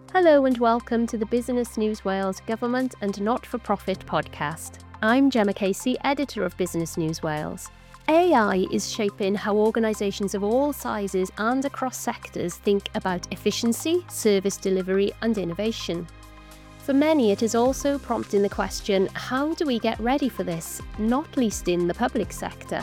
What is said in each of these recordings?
Hello and welcome to the Business News Wales Government and Not-for-Profit podcast. I'm Gemma Casey, editor of Business News Wales. AI is shaping how organisations of all sizes and across sectors think about efficiency, service delivery and innovation. For many, it is also prompting the question, how do we get ready for this, not least in the public sector?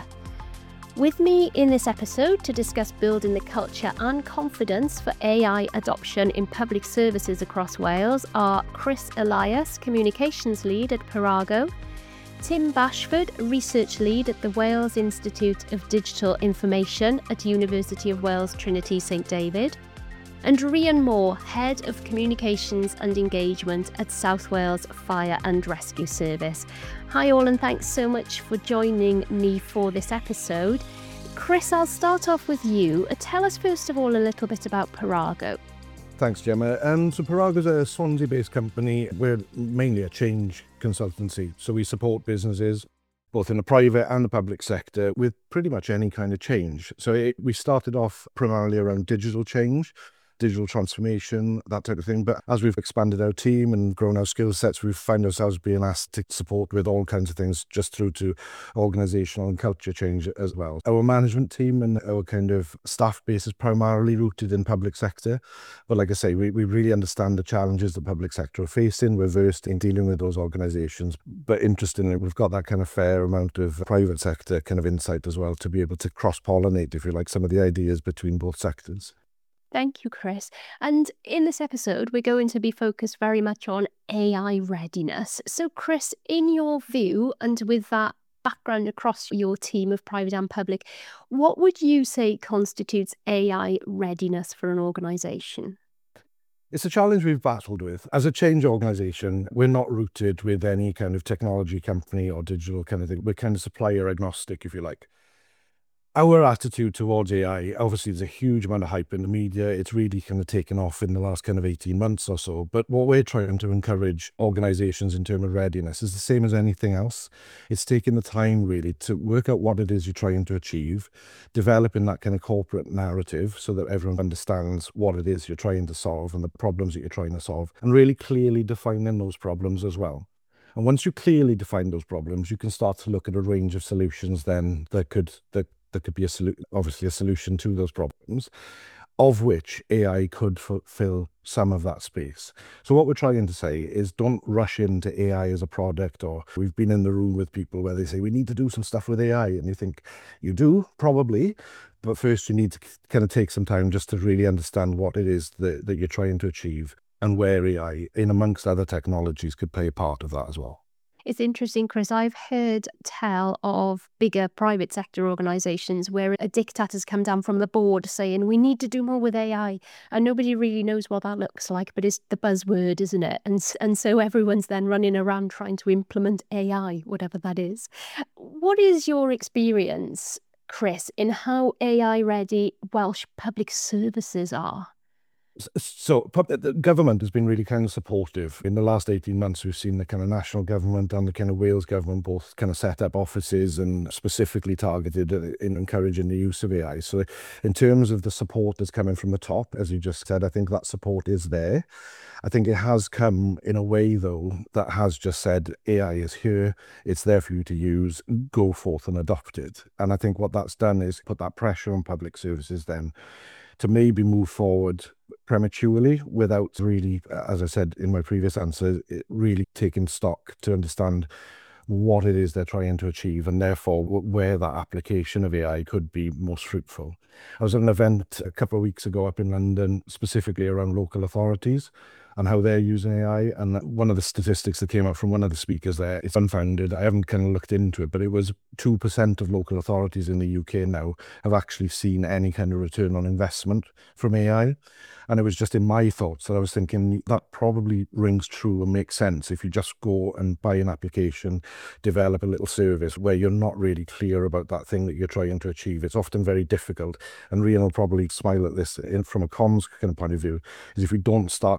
With me in this episode to discuss building the culture and confidence for AI adoption in public services across Wales are Chris Elias, Communications Lead at Parago, Tim Bashford, Research Lead at the Wales Institute of Digital Information at University of Wales Trinity St David, and Rhian Moore, Head of Communications and Engagement at South Wales Fire and Rescue Service. Hi all, and thanks so much for joining me for this episode. Chris, I'll start off with you. Tell us first of all a little bit about Parago. Thanks, Gemma. So Parago is a Swansea-based company. We're mainly a change consultancy, so we support businesses both in the private and the public sector with pretty much any kind of change. So we started off primarily around digital change, digital transformation, that type of thing. But as we've expanded our team and grown our skill sets, we've found ourselves being asked to support with all kinds of things, just through to organisational and culture change as well. Our management team and our kind of staff base is primarily rooted in public sector. But like I say, we really understand the challenges the public sector are facing. We're versed in dealing with those organisations. But interestingly, we've got that kind of fair amount of private sector kind of insight as well to be able to cross-pollinate, if you like, some of the ideas between both sectors. Thank you, Chris. And in this episode, we're going to be focused very much on AI readiness. So, Chris, in your view, and with that background across your team of private and public, what would you say constitutes AI readiness for an organisation? It's a challenge we've battled with. As a change organisation, we're not rooted with any kind of technology company or digital kind of thing. We're kind of supplier agnostic, if you like. Our attitude towards AI, obviously there's a huge amount of hype in the media. It's really kind of taken off in the last kind of 18 months or so. But what we're trying to encourage organisations in terms of readiness is the same as anything else. It's taking the time really to work out what it is you're trying to achieve, developing that kind of corporate narrative so that everyone understands what it is you're trying to solve and the problems that you're trying to solve, and really clearly defining those problems as well. And once you clearly define those problems, you can start to look at a range of solutions then that could be obviously a solution to those problems, of which AI could fulfill some of that space. So what we're trying to say is don't rush into AI as a product, or we've been in the room with people where they say, we need to do some stuff with AI. And you think, you do, probably, but first you need to kind of take some time just to really understand what it is that you're trying to achieve and where AI, in amongst other technologies, could play a part of that as well. It's interesting, Chris. I've heard tell of bigger private sector organisations where a diktat has come down from the board saying we need to do more with AI, and nobody really knows what that looks like, but it's the buzzword, isn't it? And so everyone's then running around trying to implement AI, whatever that is. What is your experience, Chris, in how AI ready Welsh public services are? So the government has been really kind of supportive. In the last 18 months, we've seen the kind of national government and the kind of Wales government both kind of set up offices and specifically targeted in encouraging the use of AI. So in terms of the support that's coming from the top, as you just said, I think that support is there. I think it has come in a way, though, that has just said AI is here, it's there for you to use, go forth and adopt it. And I think what that's done is put that pressure on public services then to maybe move forward prematurely without really, as I said in my previous answer, really taking stock to understand what it is they're trying to achieve and therefore where that application of AI could be most fruitful. I was at an event a couple of weeks ago up in London, specifically around local authorities and how they're using AI. And one of the statistics that came out from one of the speakers there, it's unfounded. I haven't kind of looked into it, but it was 2% of local authorities in the UK now have actually seen any kind of return on investment from AI. And it was just in my thoughts that I was thinking that probably rings true and makes sense if you just go and buy an application, develop a little service where you're not really clear about that thing that you're trying to achieve. It's often very difficult. And Rhian will probably smile at this from a comms kind of point of view, is if we don't start clearly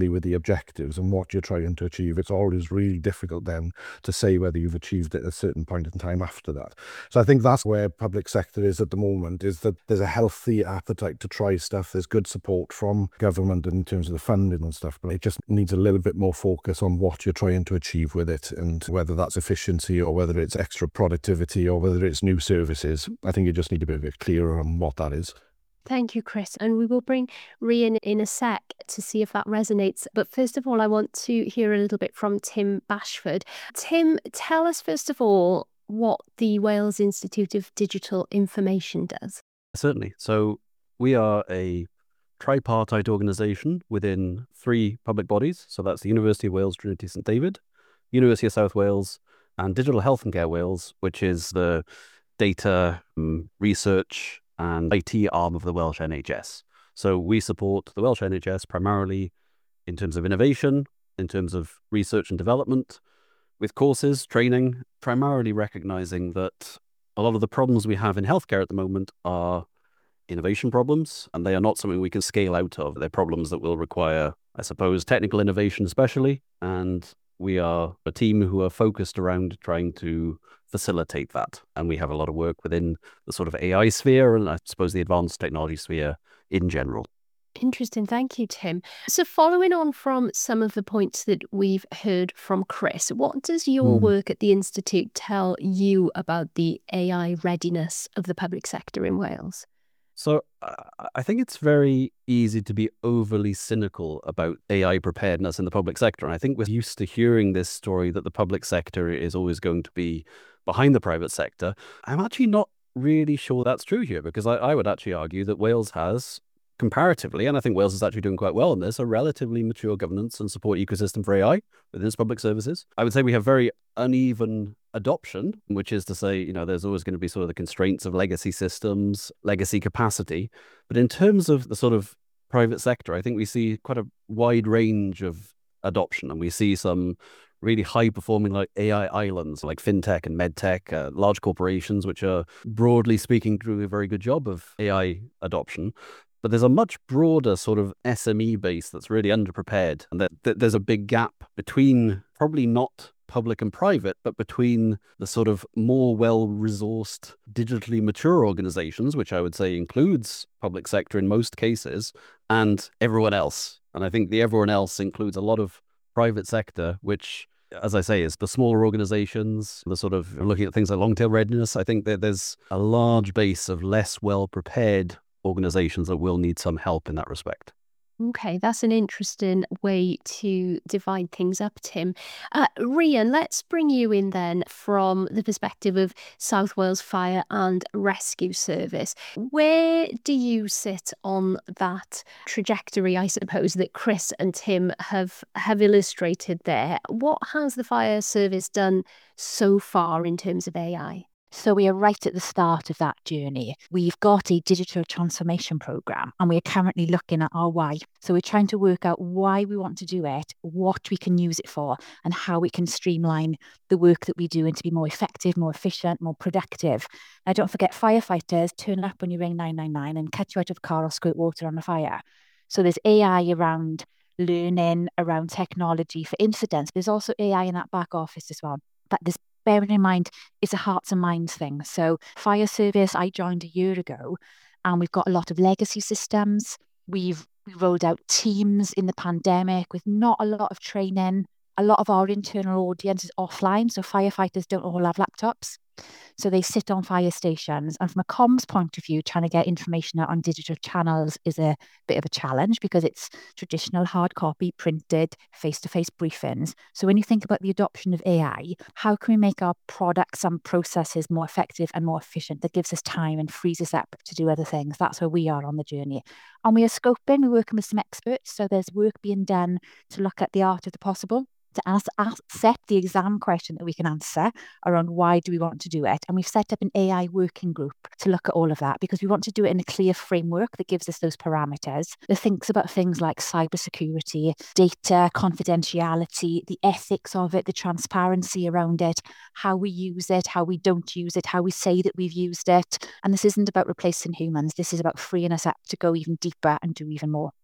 clearly with the objectives and what you're trying to achieve, it's always really difficult then to say whether you've achieved it at a certain point in time after that. So I think that's where public sector is at the moment, is that there's a healthy appetite to try stuff. There's good support from government in terms of the funding and stuff, but it just needs a little bit more focus on what you're trying to achieve with it, and whether that's efficiency or whether it's extra productivity or whether it's new services. I think you just need to be a bit clearer on what that is. Thank you, Chris. And we will bring Rian in a sec to see if that resonates. But first of all, I want to hear a little bit from Tim Bashford. Tim, tell us first of all what the Wales Institute of Digital Information does. Certainly. So we are a tripartite organisation within 3 public bodies. So that's the University of Wales, Trinity St David, University of South Wales, and Digital Health and Care Wales, which is the data research and IT arm of the Welsh NHS. So we support the Welsh NHS primarily in terms of innovation, in terms of research and development, with courses, training, primarily recognising that a lot of the problems we have in healthcare at the moment are innovation problems, and they are not something we can scale out of. They're problems that will require, I suppose, technical innovation especially, and we are a team who are focused around trying to facilitate that. And we have a lot of work within the sort of AI sphere and I suppose the advanced technology sphere in general. Interesting. Thank you, Tim. So following on from some of the points that we've heard from Chris, what does your work at the Institute tell you about the AI readiness of the public sector in Wales? So I think it's very easy to be overly cynical about AI preparedness in the public sector. And I think we're used to hearing this story that the public sector is always going to be behind the private sector. I'm actually not really sure that's true here, because I would actually argue that Wales has, comparatively, and I think Wales is actually doing quite well in this, a relatively mature governance and support ecosystem for AI within its public services. I would say we have very uneven adoption, which is to say, there's always going to be sort of the constraints of legacy systems, legacy capacity. But in terms of the sort of private sector, I think we see quite a wide range of adoption, and we see some really high-performing like AI islands, like fintech and medtech, large corporations, which are broadly speaking doing a very good job of AI adoption. But there's a much broader sort of SME base that's really underprepared, and that there's a big gap between probably not public and private, but between the sort of more well-resourced, digitally mature organizations, which I would say includes public sector in most cases, and everyone else. And I think the everyone else includes a lot of private sector, which, as I say, is the smaller organizations, the sort of looking at things like long-tail readiness. I think that there's a large base of less well-prepared organizations that will need some help in that respect. Okay, that's an interesting way to divide things up, Tim. Rian, let's bring you in then from the perspective of South Wales Fire and Rescue Service. Where do you sit on that trajectory, I suppose, that Chris and Tim have illustrated there? What has the fire service done so far in terms of AI? So we are right at the start of that journey. We've got a digital transformation programme and we are currently looking at our why. So we're trying to work out why we want to do it, what we can use it for, and how we can streamline the work that we do and to be more effective, more efficient, more productive. Now, don't forget, firefighters turn up when you ring 999 and catch you out of a car or squirt water on a fire. So there's AI around learning, around technology for incidents. There's also AI in that back office as well. But there's, bearing in mind, it's a hearts and minds thing. So fire service, I joined a year ago, and we've got a lot of legacy systems. We rolled out Teams in the pandemic with not a lot of training. A lot of our internal audience is offline, so firefighters don't all have laptops. So they sit on fire stations. And from a comms point of view, trying to get information out on digital channels is a bit of a challenge because it's traditional hard copy, printed, face-to-face briefings. So when you think about the adoption of AI, how can we make our products and processes more effective and more efficient that gives us time and frees us up to do other things? That's where we are on the journey. And we are scoping, we're working with some experts. So there's work being done to look at the art of the possible, to set the exam question that we can answer around why do we want to do it. And we've set up an AI working group to look at all of that because we want to do it in a clear framework that gives us those parameters, that thinks about things like cybersecurity, data, confidentiality, the ethics of it, the transparency around it, how we use it, how we don't use it, how we say that we've used it. And this isn't about replacing humans. This is about freeing us up to go even deeper and do even more.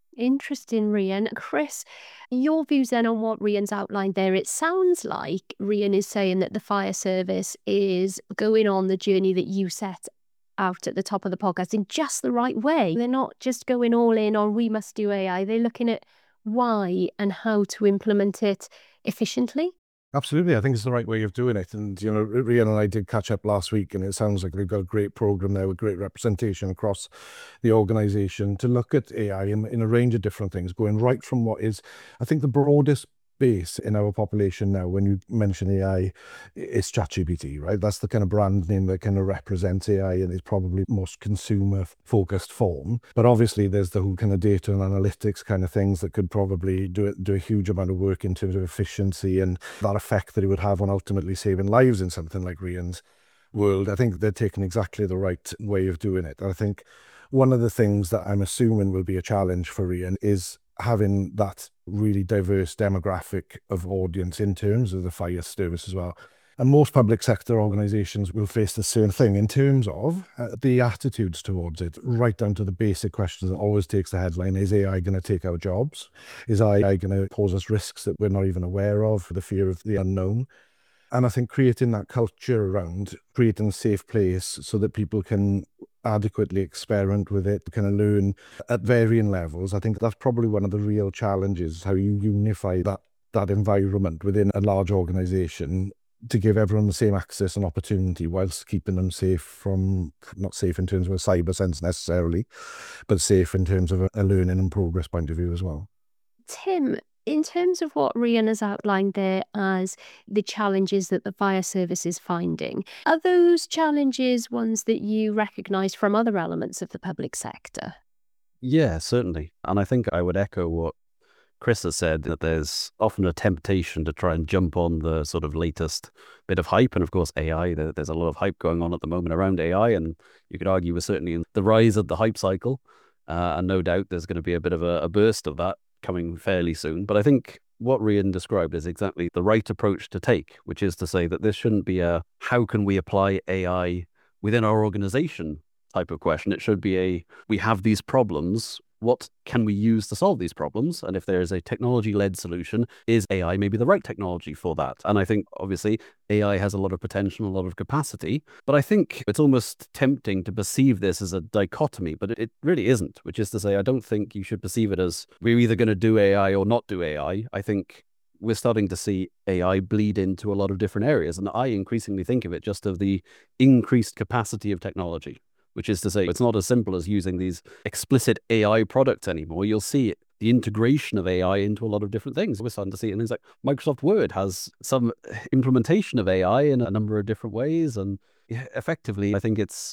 Interesting, Rian. Chris, your views then on what Rian's outlined there. It sounds like Rian is saying that the fire service is going on the journey that you set out at the top of the podcast in just the right way. They're not just going all in on we must do AI. They're looking at why and how to implement it efficiently. Absolutely. I think it's the right way of doing it. And, Rian and I did catch up last week, and it sounds like they've got a great program there with great representation across the organization to look at AI in a range of different things, going right from what is, I think, the broadest base in our population now. When you mention AI, it's ChatGPT, right? That's the kind of brand name that kind of represents AI and is probably most consumer focused form. But obviously there's the whole kind of data and analytics kind of things that could probably do a huge amount of work in terms of efficiency and that effect that it would have on ultimately saving lives in something like Rian's world. I think they're taking exactly the right way of doing it. I think one of the things that I'm assuming will be a challenge for Rian is having that really diverse demographic of audience in terms of the fire service as well. And most public sector organisations will face the same thing in terms of the attitudes towards it, right down to the basic questions that always takes the headline. Is AI going to take our jobs? Is AI going to pose us risks that we're not even aware of, the fear of the unknown? And I think creating that culture around creating a safe place so that people can adequately experiment with it, kind of learn at varying levels. I think that's probably one of the real challenges, how you unify that environment within a large organisation to give everyone the same access and opportunity whilst keeping them safe from, not safe in terms of a cyber sense necessarily, but safe in terms of a learning and progress point of view as well. Tim, in terms of what Rian has outlined there as the challenges that the fire service is finding, are those challenges ones that you recognise from other elements of the public sector? Yeah, certainly. And I think I would echo what Chris has said, that there's often a temptation to try and jump on the sort of latest bit of hype. And of course, AI, there's a lot of hype going on at the moment around AI. And you could argue we're certainly in the rise of the hype cycle. And no doubt there's going to be a bit of a burst of that coming fairly soon. But I think what Rian described is exactly the right approach to take, which is to say that this shouldn't be a how can we apply AI within our organization type of question. It should be we have these problems. What can we use to solve these problems? And if there is a technology-led solution, is AI maybe the right technology for that? And I think, obviously, AI has a lot of potential, a lot of capacity, but I think it's almost tempting to perceive this as a dichotomy, but it really isn't, which is to say, I don't think you should perceive it as we're either going to do AI or not do AI. I think we're starting to see AI bleed into a lot of different areas, and I increasingly think of it just of the increased capacity of technology. Which is to say, it's not as simple as using these explicit AI products anymore. You'll see the integration of AI into a lot of different things. We're starting to see it in things like Microsoft Word has some implementation of AI in a number of different ways. And effectively, I think it's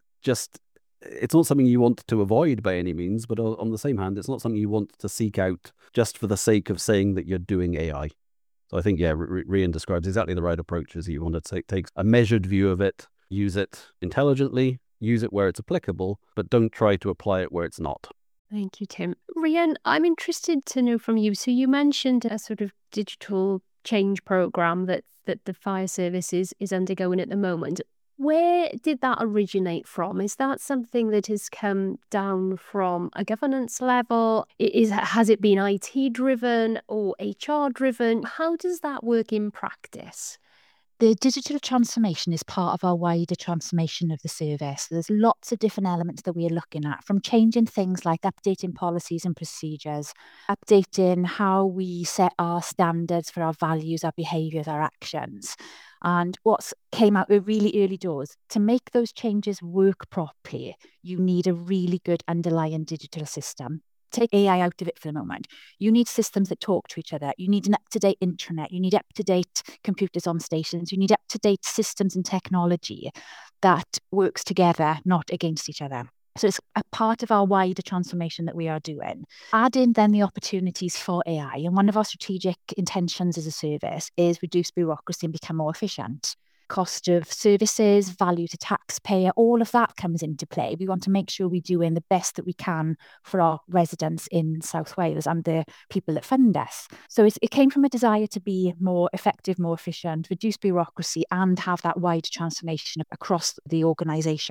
not something you want to avoid by any means, but on the same hand, it's not something you want to seek out just for the sake of saying that you're doing AI. So I think, Rian describes exactly the right approach, is you want to take a measured view of it, use it intelligently, use it where it's applicable, but don't try to apply it where it's not. Thank you, Tim. Rian, I'm interested to know from you. So you mentioned a sort of digital change program that the fire service is undergoing at the moment. Where did that originate from? Is that something that has come down from a governance level? Has it been IT driven or HR driven? How does that work in practice? The digital transformation is part of our wider transformation of the service. There's lots of different elements that we are looking at, from changing things like updating policies and procedures, updating how we set our standards for our values, our behaviours, our actions. And what's came out with really early doors, to make those changes work properly, you need a really good underlying digital system. Take AI out of it for the moment. You need systems that talk to each other. You need an up-to-date intranet. You need up-to-date computers on stations. You need up-to-date systems and technology that works together, not against each other. So it's a part of our wider transformation that we are doing. Add in then the opportunities for AI. And one of our strategic intentions as a service is reduce bureaucracy and become more efficient. Cost of services, value to taxpayer, all of that comes into play. We want to make sure we're doing the best that we can for our residents in South Wales and the people that fund us. So it came from a desire to be more effective, more efficient, reduce bureaucracy and have that wide transformation across the organisation.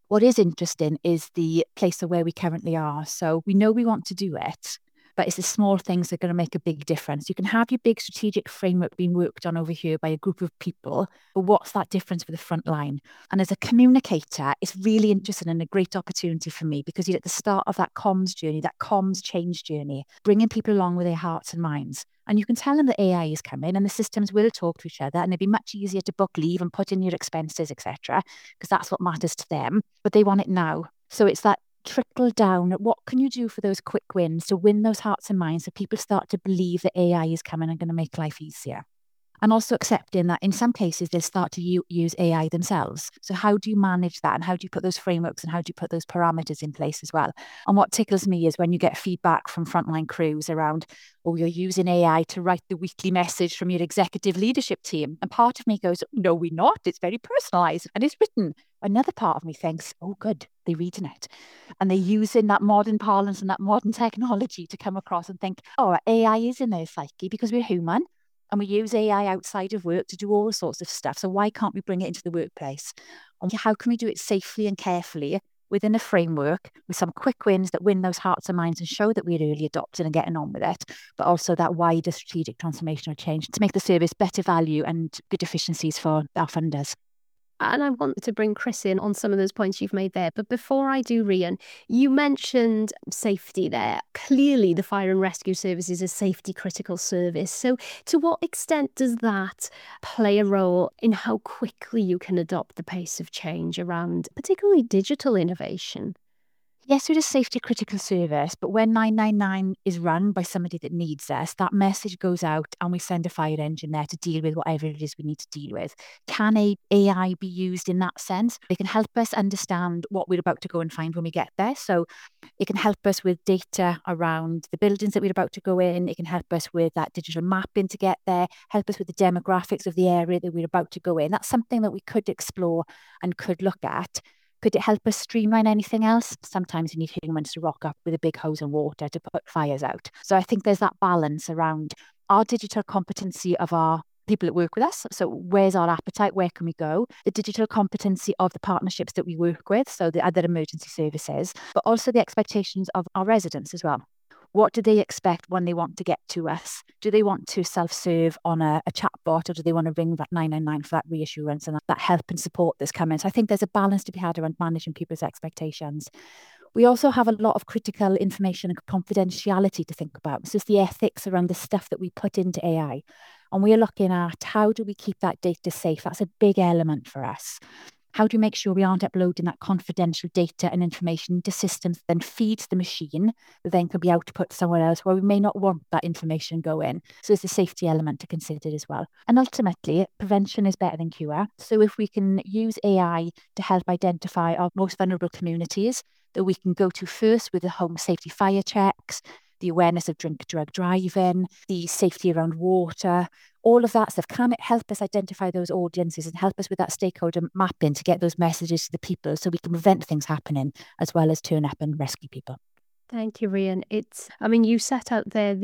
What is interesting is the place of where we currently are. So we know we want to do it, but it's the small things that are going to make a big difference. You can have your big strategic framework being worked on over here by a group of people, but what's that difference for the front line? And as a communicator, it's really interesting and a great opportunity for me because you're at the start of that comms journey, that comms change journey, bringing people along with their hearts and minds. And you can tell them that AI is coming and the systems will talk to each other and it'll be much easier to book leave and put in your expenses, etc., because that's what matters to them. But they want it now. So it's that trickle down. What can you do for those quick wins to win those hearts and minds so people start to believe that AI is coming and going to make life easier? And also accepting that in some cases they'll start to use AI themselves. So how do you manage that and how do you put those frameworks and how do you put those parameters in place as well? And what tickles me is when you get feedback from frontline crews around, oh, you're using AI to write the weekly message from your executive leadership team. And part of me goes, no, we're not. It's very personalized and it's written. Another part of me thinks, oh, good, they're reading it. And they're using that modern parlance and that modern technology to come across and think, oh, AI is in their psyche because we're human. And we use AI outside of work to do all sorts of stuff. So why can't we bring it into the workplace? And how can we do it safely and carefully within a framework with some quick wins that win those hearts and minds and show that we're early adopting and getting on with it, but also that wider strategic transformational change to make the service better value and good efficiencies for our funders. And I want to bring Chris in on some of those points you've made there. But before I do, Rhian, you mentioned safety there. Clearly, the fire and rescue service is a safety critical service. So to what extent does that play a role in how quickly you can adopt the pace of change around particularly digital innovation? Yes, it is a safety critical service, but when 999 is run by somebody that needs us, that message goes out and we send a fire engine there to deal with whatever it is we need to deal with. Can AI be used in that sense? They can help us understand what we're about to go and find when we get there. So it can help us with data around the buildings that we're about to go in. It can help us with that digital mapping to get there, help us with the demographics of the area that we're about to go in. That's something that we could explore and could look at. Could it help us streamline anything else? Sometimes you need humans to rock up with a big hose and water to put fires out. So I think there's that balance around our digital competency of our people that work with us. So where's our appetite? Where can we go? The digital competency of the partnerships that we work with, so the other emergency services, but also the expectations of our residents as well. What do they expect when they want to get to us? Do they want to self-serve on a chatbot or do they want to ring that 999 for that reassurance and that help and support that's coming? So I think there's a balance to be had around managing people's expectations. We also have a lot of critical information and confidentiality to think about. So it's the ethics around the stuff that we put into AI. And we're looking at how do we keep that data safe? That's a big element for us. How do we make sure we aren't uploading that confidential data and information into systems that then feeds the machine that then can be output somewhere else where we may not want that information go in? So there's a safety element to consider as well. And ultimately, prevention is better than cure. So if we can use AI to help identify our most vulnerable communities that we can go to first with the home safety fire checks, the awareness of drug driving, the safety around water, all of that stuff. Can it help us identify those audiences and help us with that stakeholder mapping to get those messages to the people so we can prevent things happening as well as turn up and rescue people? Thank you, Rhian. You set out there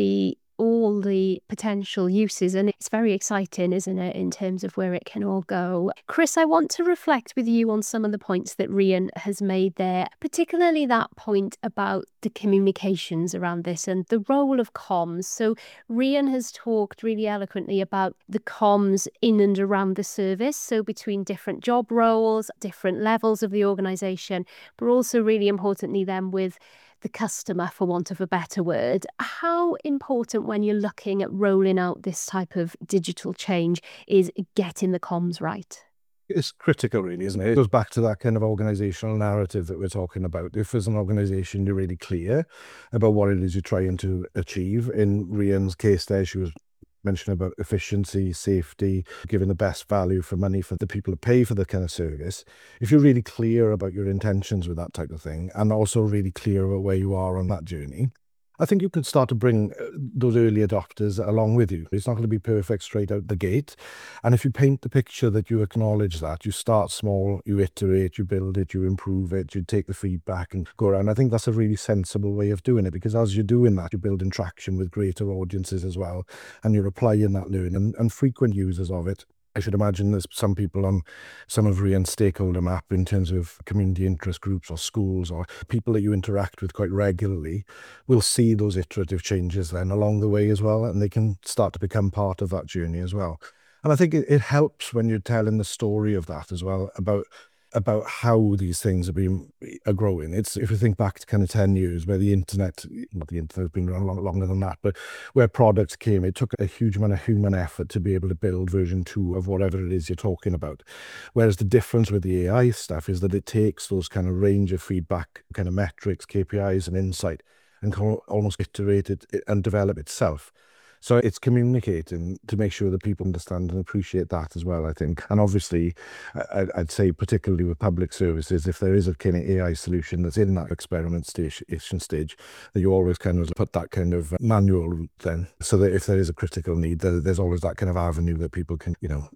all the potential uses, and it's very exciting, isn't it, in terms of where it can all go. Chris, I want to reflect with you on some of the points that Rhian has made there, particularly that point about the communications around this and the role of comms. So Rhian has talked really eloquently about the comms in and around the service, so between different job roles, different levels of the organisation, but also really importantly then with the customer, for want of a better word. How important when you're looking at rolling out this type of digital change is getting the comms right? It's critical, really, isn't it? It goes back to that kind of organizational narrative that we're talking about. If as an organization you're really clear about what it is you're trying to achieve, in Rhian's case there, she was mentioning about efficiency, safety, giving the best value for money for the people who pay for the kind of service. If you're really clear about your intentions with that type of thing, and also really clear about where you are on that journey, I think you can start to bring those early adopters along with you. It's not going to be perfect straight out the gate. And if you paint the picture that you acknowledge that, you start small, you iterate, you build it, you improve it, you take the feedback and go around. I think that's a really sensible way of doing it, because as you're doing that, you're building traction with greater audiences as well. And you're applying that learning, and frequent users of it I should imagine there's some people on some of Rian's stakeholder map in terms of community interest groups or schools or people that you interact with quite regularly will see those iterative changes then along the way as well, and they can start to become part of that journey as well. And I think it helps when you're telling the story of that as well, about how these things are growing. It's, if you think back to kind of 10 years where the internet, not the internet has been around longer than that, but where products came, it took a huge amount of human effort to be able to build version 2 of whatever it is you're talking about. Whereas the difference with the AI stuff is that it takes those kind of range of feedback, kind of metrics, KPIs and insight, and can almost iterate it and develop itself. So it's communicating to make sure that people understand and appreciate that as well, I think. And obviously, I'd say particularly with public services, if there is a kind of AI solution that's in that experimentation stage, that you always kind of put that kind of manual route then, so that if there is a critical need, there's always that kind of avenue that people can,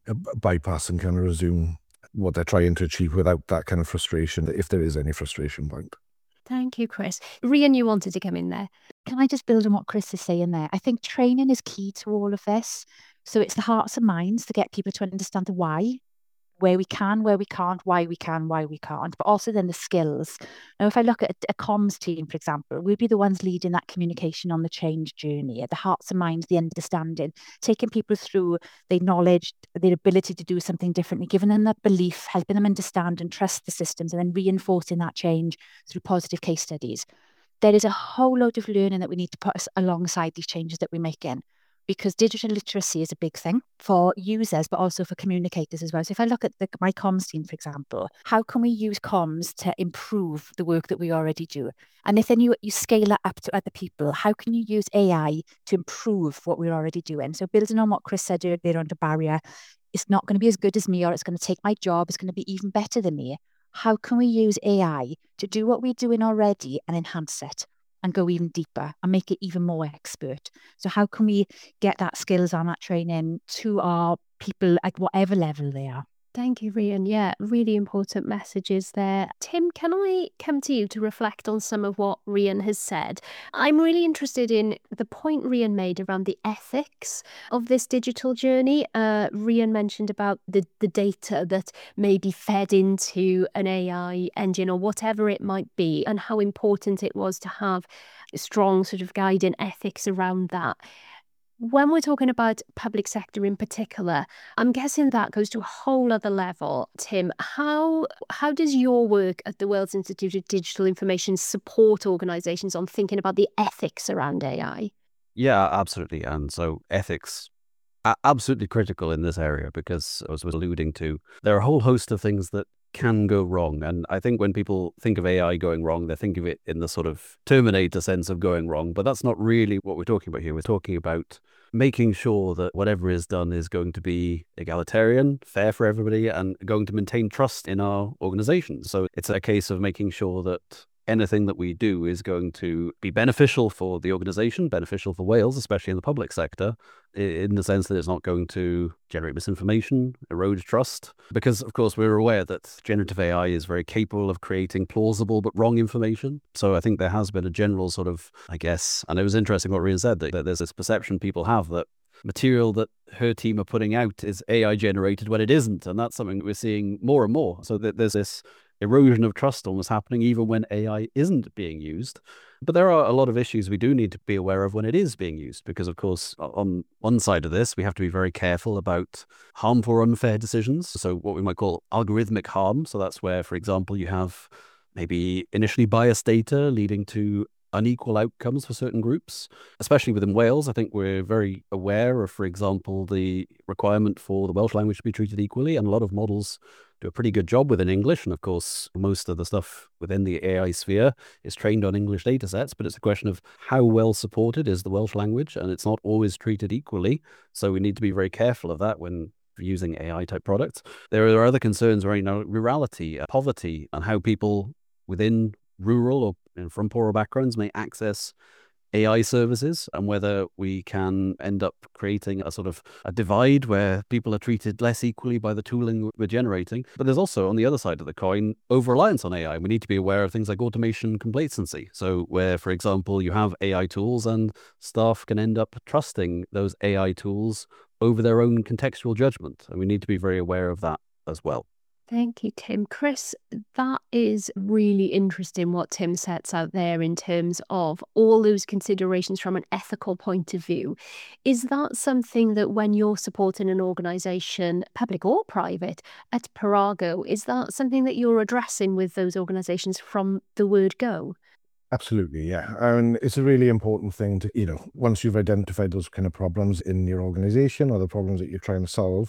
bypass and kind of resume what they're trying to achieve without that kind of frustration, if there is any frustration point. Thank you, Chris. Rian, you wanted to come in there. Can I just build on what Chris is saying there? I think training is key to all of this. So it's the hearts and minds to get people to understand the why, where we can, where we can't, why we can, why we can't, but also then the skills. Now, if I look at a comms team, for example, we'll be the ones leading that communication on the change journey, the hearts and minds, the understanding, taking people through their knowledge, their ability to do something differently, giving them that belief, helping them understand and trust the systems, and then reinforcing that change through positive case studies. There is a whole load of learning that we need to put us alongside these changes that we're making, because digital literacy is a big thing for users, but also for communicators as well. So if I look at my comms team, for example, how can we use comms to improve the work that we already do? And if then you scale that up to other people, how can you use AI to improve what we're already doing? So building on what Chris said earlier on the barrier, it's not going to be as good as me, or it's going to take my job, it's going to be even better than me. How can we use AI to do what we're doing already and enhance it and go even deeper and make it even more expert? So how can we get that skills and that training to our people at whatever level they are? Thank you, Rian. Yeah, really important messages there. Tim, can I come to you to reflect on some of what Rian has said? I'm really interested in the point Rian made around the ethics of this digital journey. Rian mentioned about the data that may be fed into an AI engine or whatever it might be, and how important it was to have strong sort of guiding ethics around that. When we're talking about public sector in particular, I'm guessing that goes to a whole other level. Tim, how does your work at the Wales Institute of Digital Information support organisations on thinking about the ethics around AI? Yeah, absolutely. And so ethics are absolutely critical in this area, because, as I was alluding to, there are a whole host of things that can go wrong. And I think when people think of AI going wrong, they think of it in the sort of Terminator sense of going wrong. But that's not really what we're talking about here. We're talking about making sure that whatever is done is going to be egalitarian, fair for everybody, and going to maintain trust in our organizations. So it's a case of making sure that anything that we do is going to be beneficial for the organization, beneficial for Wales, especially in the public sector, in the sense that it's not going to generate misinformation, erode trust. Because, of course, we're aware that generative AI is very capable of creating plausible but wrong information. So I think there has been a general sort of, I guess, and it was interesting what Rian said, that there's this perception people have that material that her team are putting out is AI generated when it isn't. And that's something that we're seeing more and more. So there's this erosion of trust almost happening even when AI isn't being used. But there are a lot of issues we do need to be aware of when it is being used, because, of course, on one side of this, we have to be very careful about harmful or unfair decisions. So what we might call algorithmic harm. So that's where, for example, you have maybe initially biased data leading to unequal outcomes for certain groups, especially within Wales. I think we're very aware of, for example, the requirement for the Welsh language to be treated equally, and a lot of models do a pretty good job within English. And of course, most of the stuff within the AI sphere is trained on English data sets, but it's a question of how well supported is the Welsh language, and it's not always treated equally. So we need to be very careful of that when using AI type products. There are other concerns around rurality, poverty, and how people within rural or from poorer backgrounds may access AI services, and whether we can end up creating a sort of a divide where people are treated less equally by the tooling we're generating. But there's also, on the other side of the coin, over-reliance on AI. We need to be aware of things like automation complacency. So where, for example, you have AI tools and staff can end up trusting those AI tools over their own contextual judgment. And we need to be very aware of that as well. Thank you, Tim. Chris, that is really interesting what Tim sets out there in terms of all those considerations from an ethical point of view. Is that something that when you're supporting an organisation, public or private, at Parago, is that something that you're addressing with those organisations from the word go? Absolutely, yeah. And it's a really important thing to, once you've identified those kind of problems in your organization or the problems that you're trying to solve,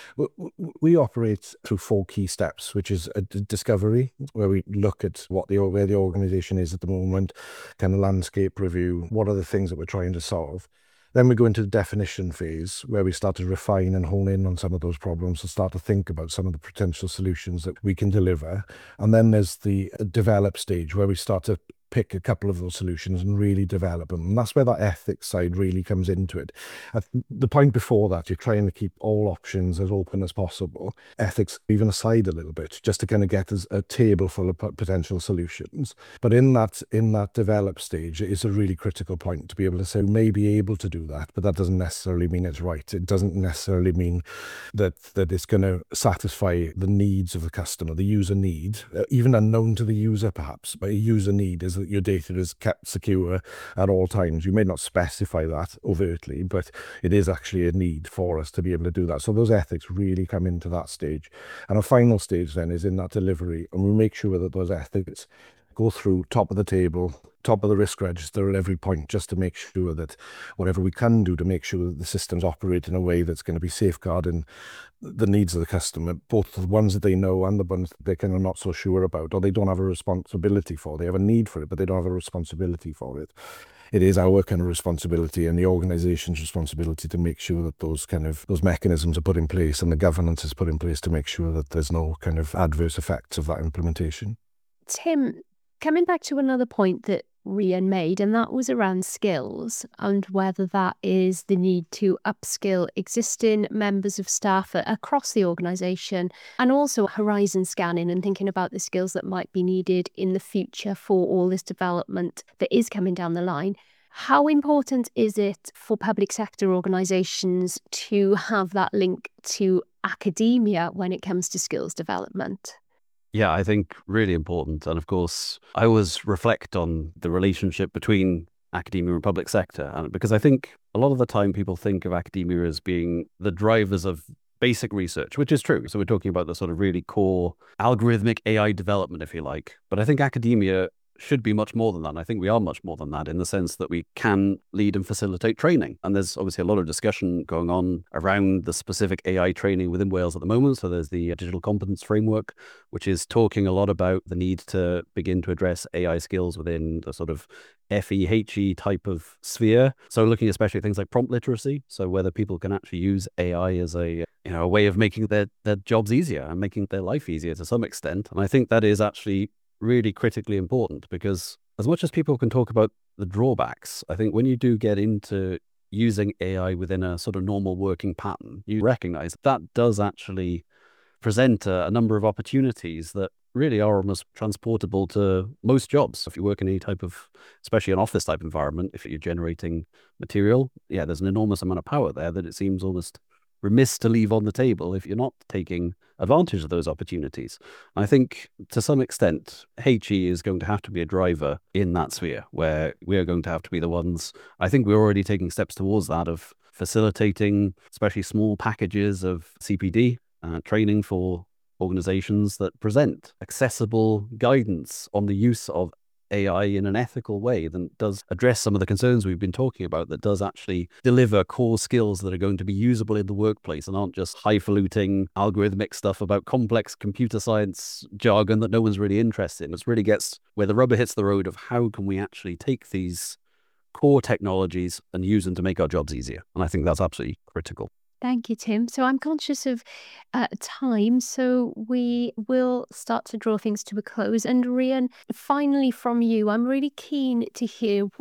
we operate through 4 key steps, which is a discovery, where we look at where the organization is at the moment, kind of landscape review, what are the things that we're trying to solve. Then we go into the definition phase, where we start to refine and hone in on some of those problems and start to think about some of the potential solutions that we can deliver. And then there's the develop stage, where we start to pick a couple of those solutions and really develop them. And that's where that ethics side really comes into it. At the point before that, you're trying to keep all options as open as possible. Ethics even aside a little bit, just to kind of get a table full of potential solutions. But in that develop stage, it's a really critical point to be able to say, we may be able to do that, but that doesn't necessarily mean it's right. It doesn't necessarily mean that it's going to satisfy the needs of the customer, the user need, even unknown to the user perhaps, but a user need is that your data is kept secure at all times. You may not specify that overtly, but it is actually a need for us to be able to do that. So those ethics really come into that stage. And a final stage then is in that delivery, and we make sure that those ethics go through top of the table, top of the risk register at every point, just to make sure that whatever we can do to make sure that the systems operate in a way that's going to be safeguarding the needs of the customer, both the ones that they know and the ones that they're kind of not so sure about, or they don't have a responsibility for. They have a need for it, but they don't have a responsibility for it. It is our kind of responsibility and the organization's responsibility to make sure that those mechanisms are put in place and the governance is put in place to make sure that there's no kind of adverse effects of that implementation. Tim, coming back to another point that Rian made, and that was around skills and whether that is the need to upskill existing members of staff across the organisation, and also horizon scanning and thinking about the skills that might be needed in the future for all this development that is coming down the line. How important is it for public sector organisations to have that link to academia when it comes to skills development? Yeah, I think really important. And of course, I always reflect on the relationship between academia and public sector, because I think a lot of the time people think of academia as being the drivers of basic research, which is true. So we're talking about the sort of really core algorithmic AI development, if you like. But I think academia should be much more than that. And I think we are much more than that in the sense that we can lead and facilitate training. And there's obviously a lot of discussion going on around the specific AI training within Wales at the moment. So there's the Digital Competence Framework, which is talking a lot about the need to begin to address AI skills within the sort of FEHE type of sphere. So looking especially at things like prompt literacy. So whether people can actually use AI as a way of making their jobs easier and making their life easier to some extent. And I think that is actually really critically important, because as much as people can talk about the drawbacks, I think when you do get into using AI within a sort of normal working pattern, you recognize that does actually present a number of opportunities that really are almost transportable to most jobs. If you work in any type of, especially an office type environment, if you're generating material, there's an enormous amount of power there that it seems almost remiss to leave on the table if you're not taking advantage of those opportunities. And I think to some extent, HE is going to have to be a driver in that sphere, where we are going to have to be the ones. I think we're already taking steps towards that, of facilitating especially small packages of CPD training for organizations that present accessible guidance on the use of AI in an ethical way that does address some of the concerns we've been talking about, that does actually deliver core skills that are going to be usable in the workplace and aren't just highfalutin algorithmic stuff about complex computer science jargon that no one's really interested in. It really gets where the rubber hits the road of how can we actually take these core technologies and use them to make our jobs easier. And I think that's absolutely critical. Thank you, Tim. So I'm conscious of time, so we will start to draw things to a close. And Rian, finally from you, I'm really keen to hear, what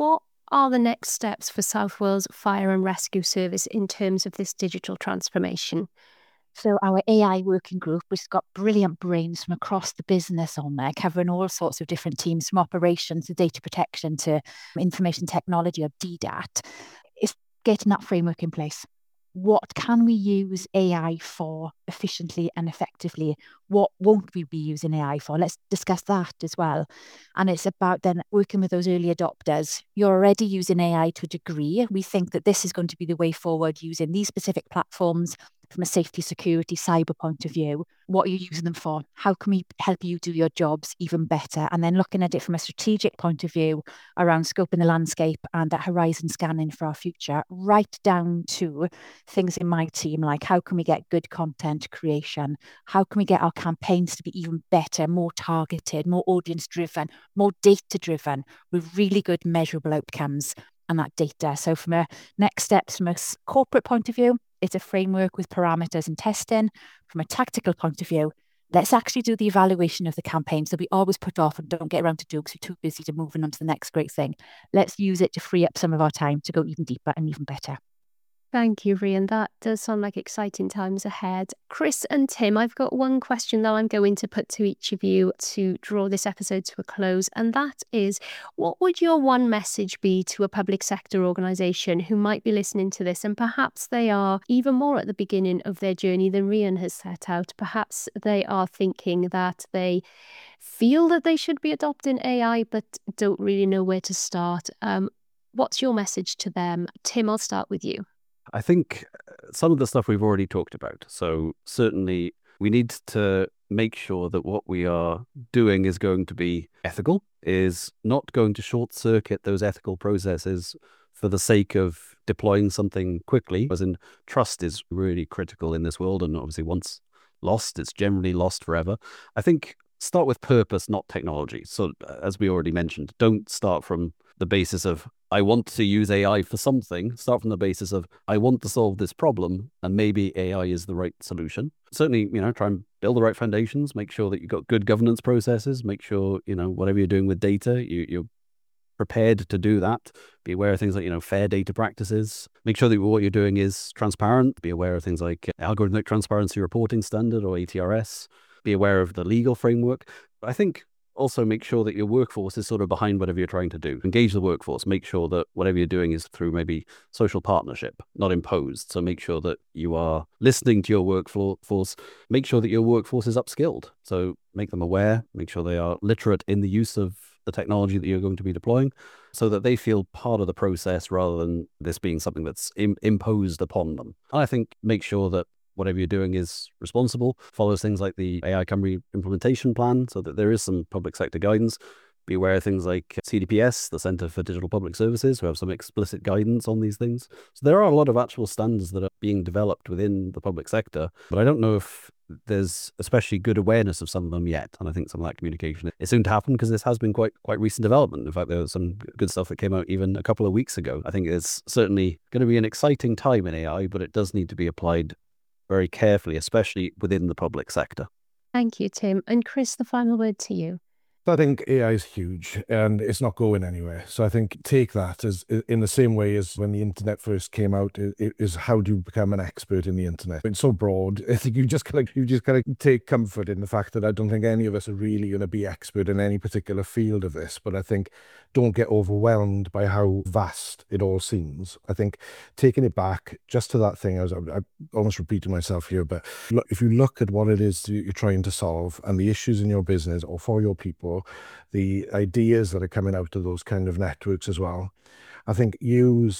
are the next steps for South Wales Fire and Rescue Service in terms of this digital transformation? So our AI working group, which has got brilliant brains from across the business on there, covering all sorts of different teams, from operations to data protection to information technology or DDAT, is getting that framework in place. What can we use AI for efficiently and effectively? What won't we be using AI for? Let's discuss that as well. And it's about then working with those early adopters. You're already using AI to a degree. We think that this is going to be the way forward, using these specific platforms from a safety, security, cyber point of view. What are you using them for? How can we help you do your jobs even better? And then looking at it from a strategic point of view around scoping the landscape and that horizon scanning for our future, right down to things in my team, like how can we get good content creation? How can we get our campaigns to be even better, more targeted, more audience driven, more data driven, with really good measurable outcomes and that data? So from a next steps, from a corporate point of view, it's a framework with parameters and testing. From a tactical point of view, let's actually do the evaluation of the campaigns that we always put off and don't get around to do because we're too busy to moving on to the next great thing. Let's use it to free up some of our time to go even deeper and even better. Thank you, Rhian. That does sound like exciting times ahead. Chris and Tim, I've got one question that I'm going to put to each of you to draw this episode to a close, and that is, what would your one message be to a public sector organisation who might be listening to this, and perhaps they are even more at the beginning of their journey than Rhian has set out? Perhaps they are thinking that they feel that they should be adopting AI, but don't really know where to start. What's your message to them? Tim, I'll start with you. I think some of the stuff we've already talked about. So certainly we need to make sure that what we are doing is going to be ethical, is not going to short circuit those ethical processes for the sake of deploying something quickly. As in, trust is really critical in this world, and obviously once lost, it's generally lost forever. I think start with purpose, not technology. So as we already mentioned, don't start from the basis of I want to use AI for something. Start from the basis of I want to solve this problem, and maybe AI is the right solution. Certainly, try and build the right foundations, make sure that you've got good governance processes, make sure, whatever you're doing with data, you're prepared to do that. Be aware of things like, fair data practices. Make sure that what you're doing is transparent. Be aware of things like Algorithmic Transparency Reporting Standard, or ATRS. Be aware of the legal framework. I think also make sure that your workforce is sort of behind whatever you're trying to do. Engage the workforce. Make sure that whatever you're doing is through maybe social partnership, not imposed. So make sure that you are listening to your workforce. Make sure that your workforce is upskilled. So make them aware. Make sure they are literate in the use of the technology that you're going to be deploying, so that they feel part of the process rather than this being something that's imposed upon them. And I think make sure that whatever you're doing is responsible, follows things like the AI Cymru implementation plan, so that there is some public sector guidance. Be aware of things like CDPS, the Centre for Digital Public Services, who have some explicit guidance on these things. So there are a lot of actual standards that are being developed within the public sector, but I don't know if there's especially good awareness of some of them yet. And I think some of that communication is soon to happen, because this has been quite recent development. In fact, there was some good stuff that came out even a couple of weeks ago. I think it's certainly going to be an exciting time in AI, but it does need to be applied very carefully, especially within the public sector. Thank you, Tim. And Chris, the final word to you. I think AI is huge and it's not going anywhere. So I think take that as in the same way as when the internet first came out, is how do you become an expert in the internet? It's so broad. I think you just gotta take comfort in the fact that I don't think any of us are really going to be expert in any particular field of this. But I think don't get overwhelmed by how vast it all seems. I think taking it back just to that thing, I'm almost repeating myself here, but look, if you look at what it is you're trying to solve and the issues in your business or for your people, the ideas that are coming out of those kind of networks as well, I think use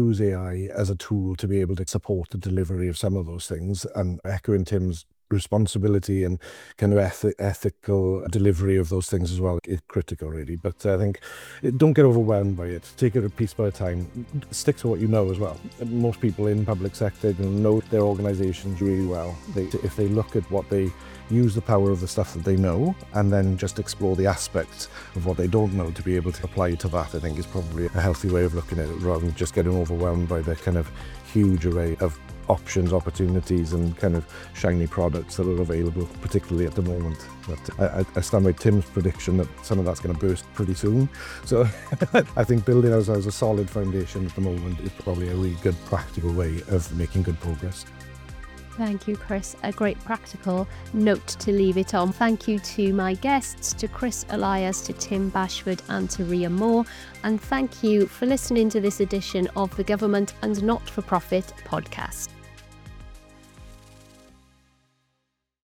AI as a tool to be able to support the delivery of some of those things, and echoing Tim's responsibility and kind of ethical delivery of those things as well is critical, really. But I think don't get overwhelmed by it. Take it a piece by a time. Stick to what you know as well. Most people in public sector know their organizations really well. If they look at what they use, the power of the stuff that they know, and then just explore the aspects of what they don't know to be able to apply to that, I think is probably a healthy way of looking at it, rather than just getting overwhelmed by the kind of huge array of options, opportunities, and kind of shiny products that are available, particularly at the moment. But I stand by Tim's prediction that some of that's going to burst pretty soon. So I think building us as a solid foundation at the moment is probably a really good practical way of making good progress. Thank you, Chris. A great practical note to leave it on. Thank you to my guests, to Chris Elias, to Tim Bashford and to Ria Moore. And thank you for listening to this edition of the Government and Not-for-Profit podcast.